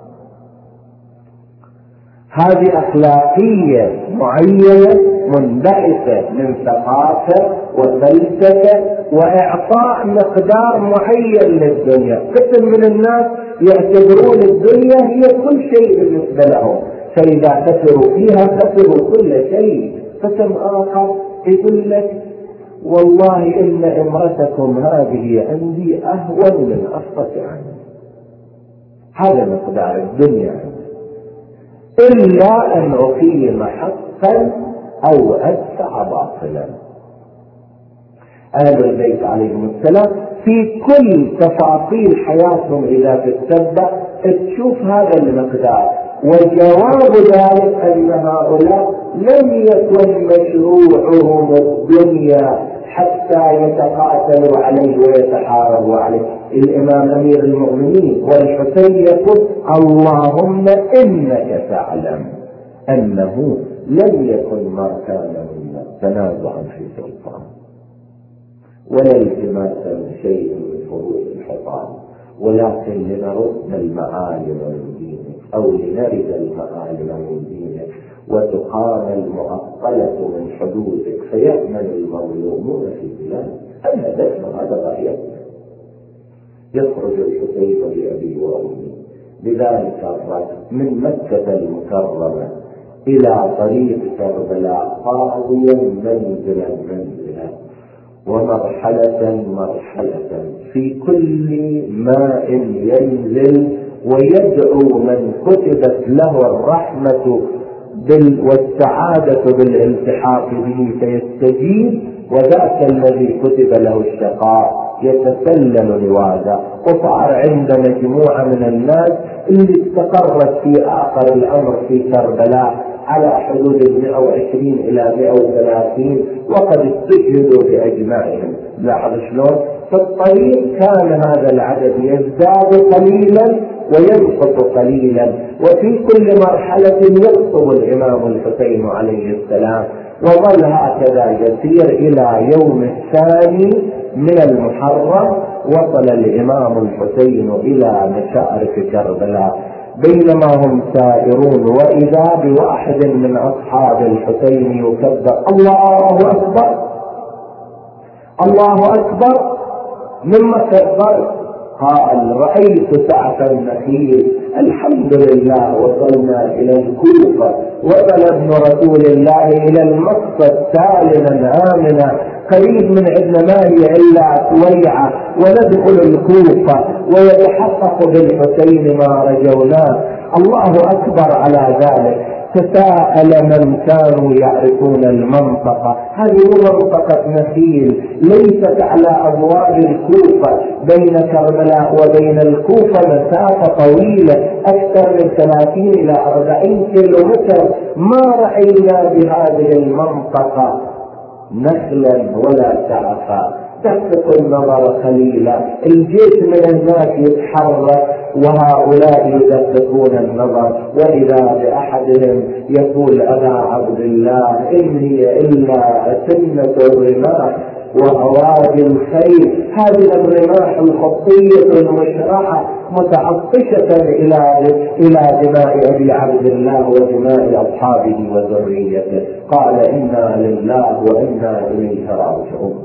هذه أخلاقية معينة منبعثة من ثقافة وفلسفة وإعطاء مقدار معين للدنيا. قسم من الناس يعتبرون الدنيا هي كل شيء بالنسبة لهم، فإذا خسروا فيها خسروا كل شيء. قسم آخر يقول لك والله إن امرتكم هذه عندي أهون من أفضل عني. هذا مقدار الدنيا عندي، إلا أن أقيم حقا أو أدفع باطلا. أهل البيت عليهم السلام في كل تفاصيل حياتهم إذا تتبع تشوف هذا المقدار، وجواب ذلك أن هؤلاء لم يكن مشروعهم الدنيا حتى يتقاتلوا عليه ويتحاربوا عليه. الإمام أمير المؤمنين والحسين يقول اللهم إنك تعلم أنه لم يكن ما كان منا تنازعا في سلطان ولا التماسا لشيء من فروع الحطام، ولكن لنرد المعالم من دينك أو لنرد المعالم من دينك وتقام المعطلة من حدودك فيأمن المظلومون في بلاد. هذا دفع، هذا غايتنا. يخرج الحسين بأبي وأمي بذلك الرجل من مكة المكرمة إلى طريق كربلاء قاضيا منزلا منزلا ومرحلة مرحلة، في كل ماء ينزل ويدعو من كتبت له الرحمة والسعادة بالالتحاق به فيستجيب، وذاك الذي كتب له الشقاء يتسلل لواذا، وصار عند مجموعة من الناس اللي استقرت في آخر الأمر في كربلاء على حدود المئة وعشرين إلى مئة وثلاثين، وقد استشهدوا بأجمعهم. لاحظ شلون في الطريق كان هذا العدد يزداد قليلا وينقص قليلا، وفي كل مرحلة يخطب الإمام الحسين عليه السلام، وظل هكذا يسير إلى يوم الثاني من المحرم. وصل الإمام الحسين إلى مشارف كربلاء، بينما هم سائرون وإذا بواحد من أصحاب الحسين يكبر: الله أكبر الله أكبر. مما كبر؟ قال: رأيت سعف النخيل، الحمد لله وصلنا إلى الكوفة، وصل ابن رسول الله إلى المقصد سالما آمنا، قريب من عندنا ما هي إلا سويعة، وندخل الكوفة ويتحقق بالحسين ما رجوناه. الله أكبر على ذلك. تساءل من كانوا يعرفون المنطقة، هذه منطقة نخيل ليست على أبواب الكوفة، بين كربلاء وبين الكوفة مسافة طويلة أكثر من ثلاثين إلى أربعين كيلومتر. ما رأينا بهذه المنطقة نخلا ولا سعفا. تسقط النظر خليلا، الجيش من الناس يتحرك وهؤلاء يدققون النظر، وإذا بأحدهم يقول: أبا عبد الله، إن هي إلا سنة الرماح وأوادي الخيل، هذه الرماح الخطية المشرعة متعطشة إلى إلى دماء أبي عبد الله ودماء أصحابه وذريته. قال: إنا لله وإنا إليه راجعون.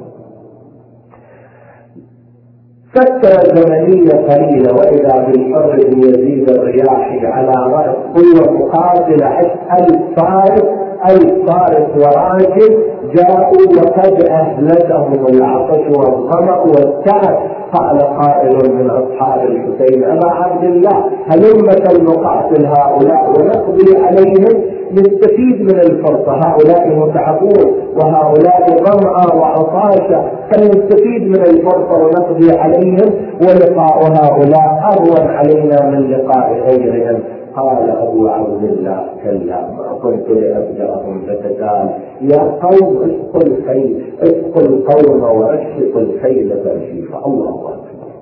فترة زمنية قليلة وإذا بالحر بن يزيد الرياحي على رأس قوة مقاتلة ألف فارس ألف فارس وراجل جاءوا وقد أهلكهم العطش والظمأ والتعب. قال قائل من أصحاب الحسين: أبا عبد الله، هلمة نقاتل هؤلاء ونقضي عليهم، نستفيد من الفرصة، هؤلاء متعبون وهؤلاء ظمأ وعطاشة، فلنستفيد من الفرصة ونقضي عليهم، ولقاء هؤلاء أهون علينا من لقاء غيرهم. قال أبو عبد الله: كلا، ما كنت لأبدأهم فتتال، يا قوم اسقوا الخيل، اسقوا القوم ورشقوا الخيل ترشيفا. الله أكبر.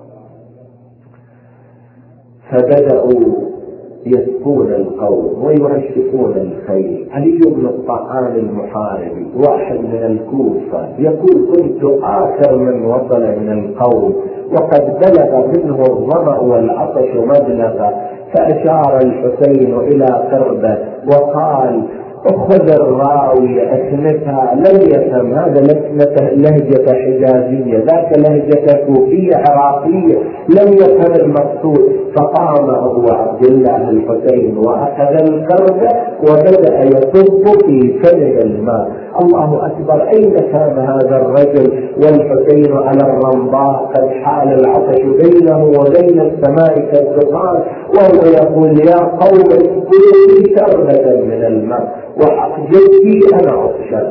فبدأوا يسقون القوم ويرشقون الخيل. علي بن الطعام المحاربي واحد من الكوفة يقول: كنت آخر من وصل من القوم، وقد بلغ منه الظمأ والعطش مبلغا، فأشار الحسين إلى قربه وقال: أخذ الراوية أكنتها، لم يفهم هذا لكنته لهجة حجازية، ذاك لهجة كوفية عراقية، لم يفهم المقصود. فقام أبو عبد الله الحسين وأخذ القربة وبدأ يصب في فمه الماء. الله أكبر. أين كان هذا الرجل والحسين على الرمضاء قد حال العطش بينه وبين السماء كالدخان، وهو يقول: يا قوم اسقوا لي شربة من الماء، وحق جدي أنا عطشان.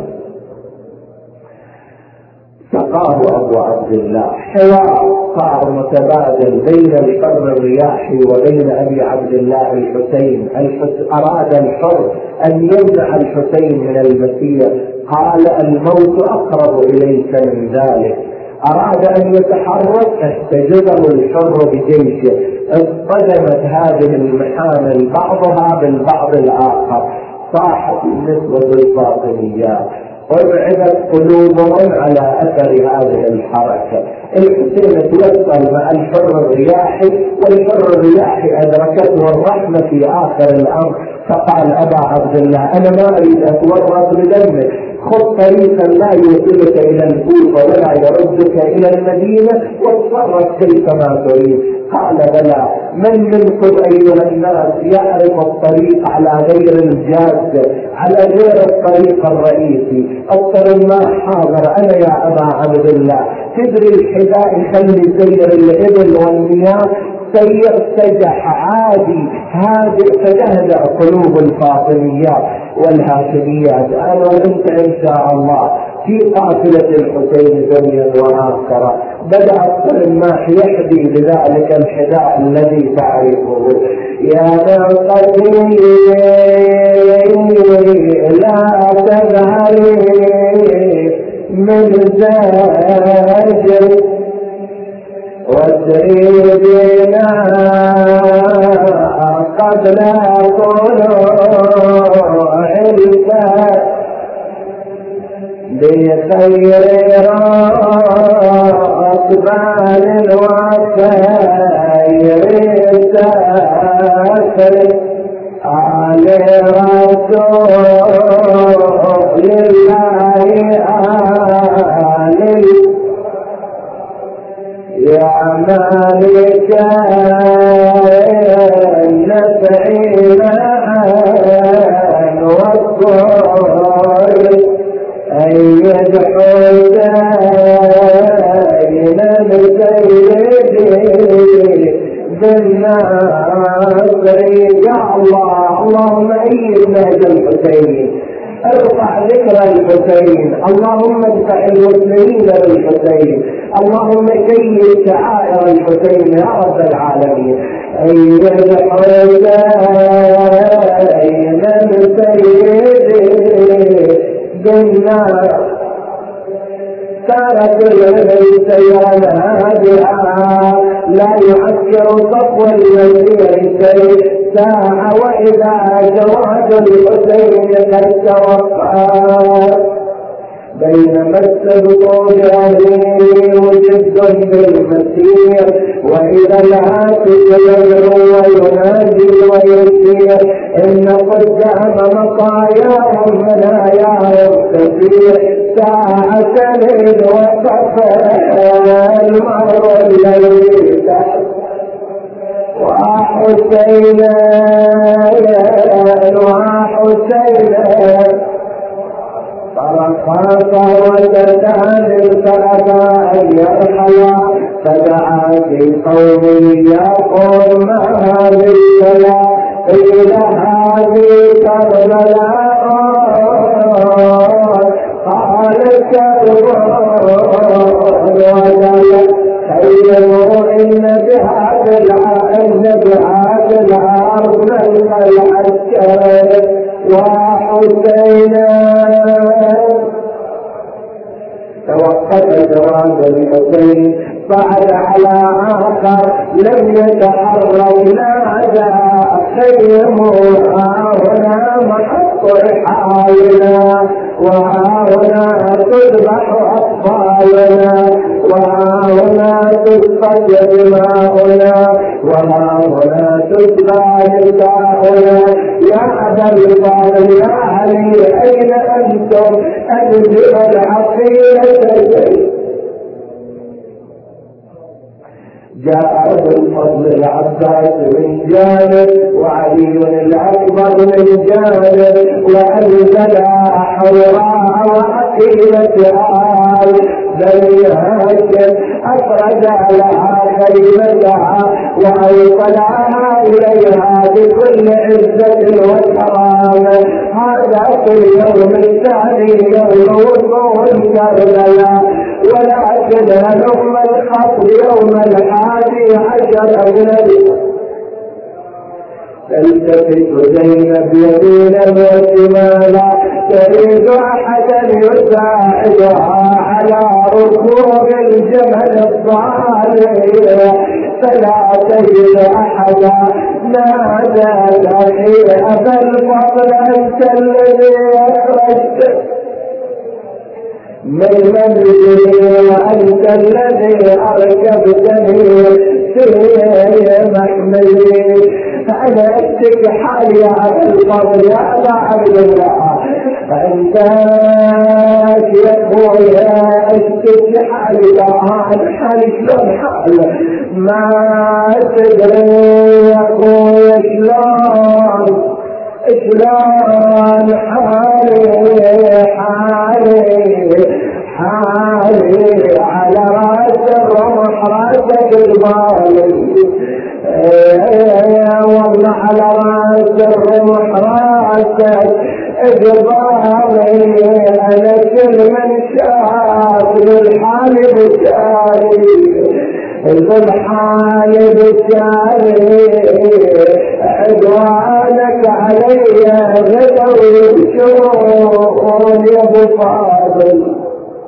سقاه أبو عبد الله. حوار صار متبادل بين الحر الرياحي وبين أبي عبد الله الحسين. أراد الحر أن يمنع الحسين من المسير، قال: الموت أقرب إليك من ذلك. أراد أن يتحرك، احتجزه الحر بجيشه. اصطدمت هذه المحامل بعضها بالبعض الآخر، صاحت النسوة الفاطميات، ارعبت قلوبهم على أثر هذه الحركة. الحسين توصل مع الحر الرياحي، والحر الرياحي أدركته الرحمة في آخر الأمر، فقال: أبا عبد الله، أنا ما أريد أتورط بدمك، خذ طريقا لا يوصلك إلى الكوفة ولا يردك إلى المدينة، واتصرف كيفما تريد. قال: بلى، من منكم أيها الناس يعرف الطريق على غير الجادة، على غير الطريق الرئيسي؟ أكثر الماء حاضر، أنا يا أبا عبد الله. تدري الحذاء يخلي سير الإبل والمياه، سير سجح عادي هادئ، فتهدأ قلوب الفاطميات والهاشميات. أنا وأنت إن شاء الله في قافلة الحسين دنيا وآخرة، بدأ الصرماح يحدي بذلك الحذاء الذي تعرفه. يا ناقتي لا تذهبي من زاجر واسري بنا قبل طلوع الفجر بخير أقبال وخير سافر على رسول الله آل يا مالك النفع والضر أيد حسين السيد بالناصر يا الله. اللهم أيد نهج الحسين، ارفع ذكر الحسين، اللهم ادفع المسلمين بالحسين، اللهم كيد شعائر الحسين يا رب العالمين. أيد حسين السيد بالنار كانت السيران هادئة لا يعكر صفو المسير شيء ساعة وإذا جواد الحسين قد توفى بينما السبق جاهلي وجد بالمسير وإذا العاتق يدعو وينادي ويسير إن قدام مطاياهم مناياهم كثير ساعة ليل وصفى المر الليل وحسينا وحسينا فرقاك وتدعى للفأبى أن يرحلا فدعا في قومه يقول ما هذه الصلاة قيل هذه كربلاء قال كربلاء وجل خيروا إن بهذا الأرض نلقى العسكر وحسينا. توقف جواد الحسين بعد على آخر لم يتحرك نادى خيموا هنا محط رحالنا وهنا تذبح أطفالنا وهنا تسقط دماؤنا وهنا تتبع نساؤنا. يا أبا الفاضل يا علي أين أنتم أنزل العقيدة جاء أبو الفضل العباس من جانب وعلي الأكبر من جانب وأنزل حوراء وعقيدة آل بني هاشم أخرج لها كلمتها وأوصلها إليها بكل عزة وكرامة. هذا في اليوم الثاني يوم وصول كربلاء ولكن هلم الخط يوم الحادي عشر أجنبي تلتفت زينب يمينا وشمالا تريد أحدا يساعدها على ركوب الجمل الضالع فلا تجد أحدا. نادى أخي أبا الفضل أنت الذي أخرجت من منزلي وأنت الذي أركبتني في محملي فأنا أشتكي حالي يا أبا الفضل يا أبا عبد الله فأنت يا أخويا أشتكي حالي الآن حالي شلون حال ما تدري يا أخويا شلون شلون حالي حالي حالي على راس الروح راسك الظالم والله على راس الروح راسك الظالم. انا كل من شاء في الحال بشاري في الحال بشاري عدوانك علي غدا وشون يا ابو فاضل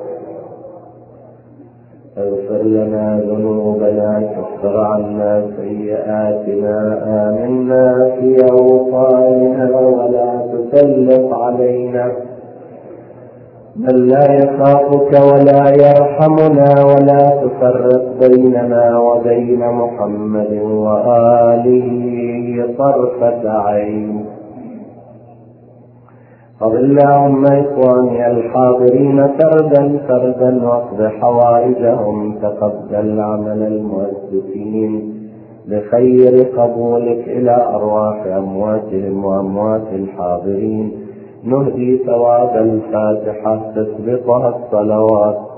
اغفر لنا ذنوبنا كفر عنا سيئاتنا آمنا في أوطاننا ولا تسلط علينا من لا يخافك ولا يرحمنا ولا تفرق بيننا وبين محمد وآله طرفة عين. قل اللهم إخواني الحاضرين فردا فردا واقض حوائجهم، تقبل عمل المؤسسين بخير قبولك إلى أرواح أمواتهم وأموات الحاضرين. نهدي ثواب الفاتحة تسبقها الصلوات